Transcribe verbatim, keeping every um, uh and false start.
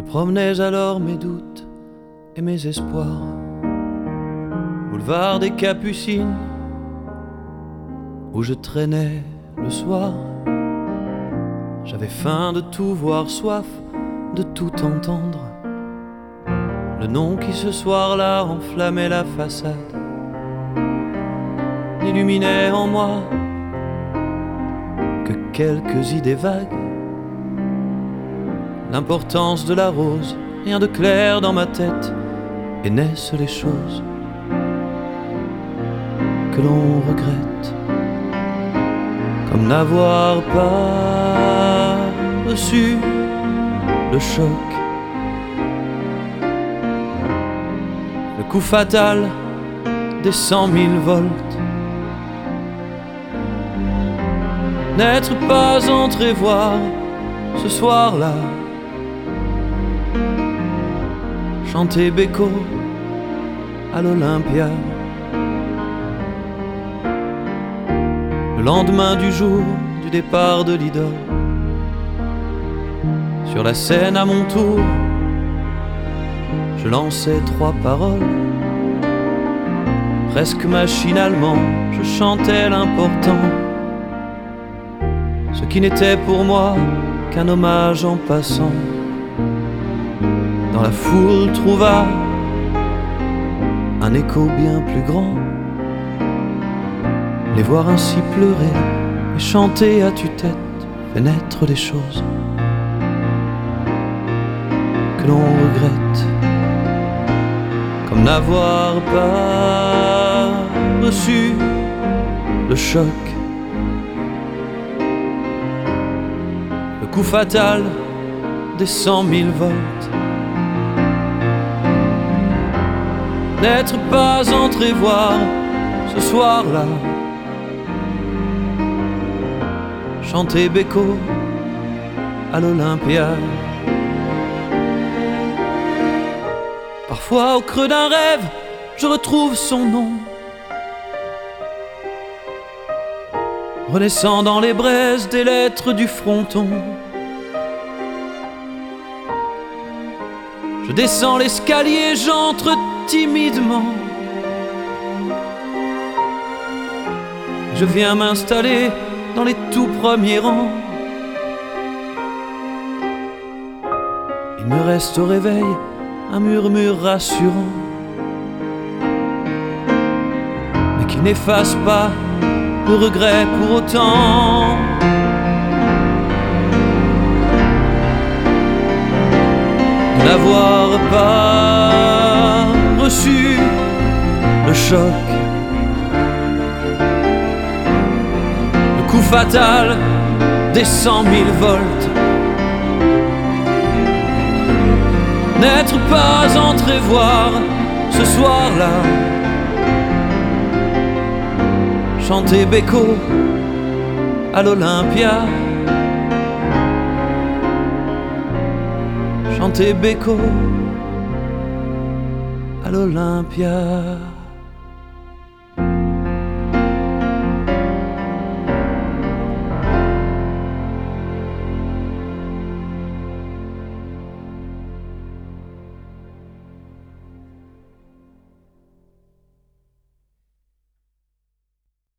promenais alors mes doutes et mes espoirs. Boulevard des Capucines, où je traînais le soir. J'avais faim de tout voir, soif de tout entendre. Le nom qui ce soir-là enflammait la façade n'illuminait en moi que quelques idées vagues. L'importance de la rose, rien de clair dans ma tête, et naissent les choses que l'on regrette, comme n'avoir pas reçu le choc, le coup fatal des cent mille volts, n'être pas entré voir ce soir-là chanter Beko à l'Olympia. Le lendemain du jour du départ de l'idole, sur la scène à mon tour, je lançais trois paroles. Presque machinalement, je chantais l'important, ce qui n'était pour moi qu'un hommage en passant. Dans la foule trouva un écho bien plus grand. Les voir ainsi pleurer et chanter à tue-tête fait naître des choses que l'on regrette, comme n'avoir pas reçu le choc, le coup fatal des cent mille volts, n'être pas entré voir ce soir-là chanter Beko à l'Olympia. Parfois au creux d'un rêve, je retrouve son nom, renaissant dans les braises des lettres du fronton. Je descends l'escalier, j'entre timidement, je viens m'installer dans les tout premiers rangs. Il me reste au réveil un murmure rassurant, mais qui n'efface pas le regret pour autant. De n'avoir pas reçu le choc, le coup fatal des cent mille volts, n'être pas entré voir ce soir-là chanter Beko à l'Olympia, chanter Beko à l'Olympia.